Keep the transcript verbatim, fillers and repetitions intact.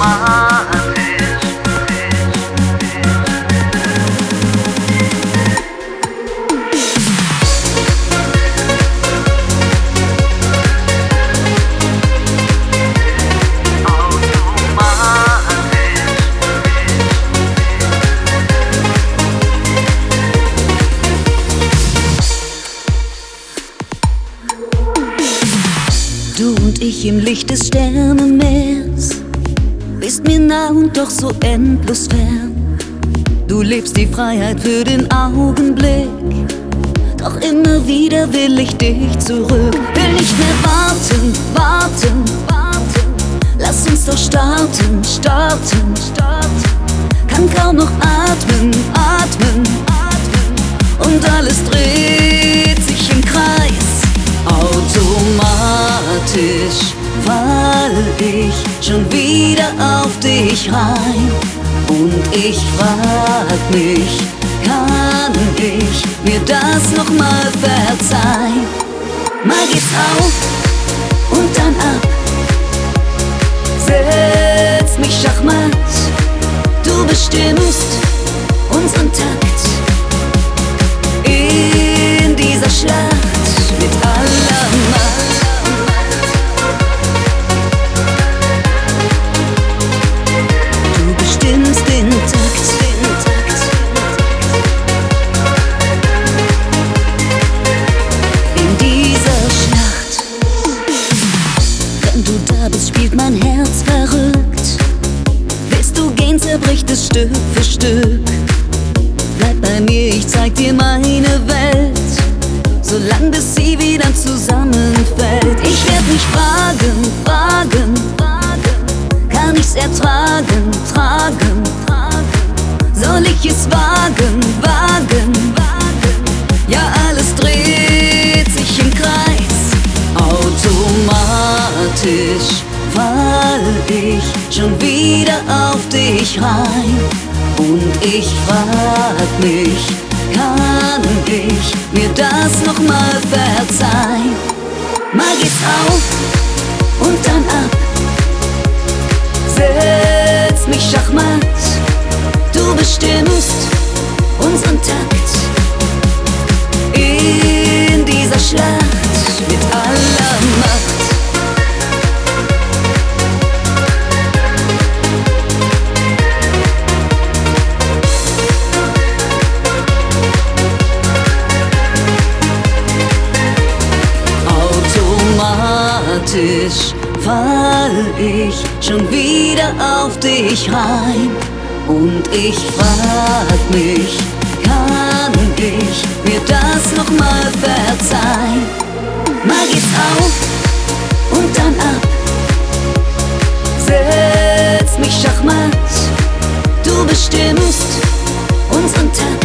Du und ich im Licht des Sternenmeers, bist mir nah und doch so endlos fern. Du lebst die Freiheit für den Augenblick, doch immer wieder will ich dich zurück. Will nicht mehr warten, warten, warten. Lass uns doch starten, starten, starten. Kann kaum noch atmen, atmen, atmen. Und alles dreht sich im Kreis. Automatisch fall ich schon wieder auf dich rein. Und ich frag mich, kann ich mir das noch mal verzeihen? Mal geht's auf und dann ab, setz mich Schachmatt. Du bestimmst unseren Takt in dieser Schlacht mit aller Macht. Du bestimmst den Takt, den Takt. In dieser Schlacht. Wenn du da bist, spielt mein Herz verrückt. Willst du gehen, zerbricht es Stück für Stück. Bleib bei mir, ich zeig dir meine Welt, solang bis sie wieder zusammenfällt. Ich werd mich fragen, fragen, fragen. Kann ich's ertragen, tragen, tragen? Soll ich es wagen, wagen, wagen? Ja, alles dreht sich im Kreis. Automatisch fall ich schon wieder auf dich rein. Und ich frag mich, kann ich mir das noch mal verzeihen? Mal geht's auf und dann ab, setz mich Schachmatt. Du bestimmst unseren Takt in dieser Schlacht mit aller Macht. Automatisch fall ich schon wieder auf dich rein. Und ich frag mich, kann ich mir das noch mal verzeihen? Mal geht's auf und dann ab, setz mich Schachmatt. Du bestimmst unseren Takt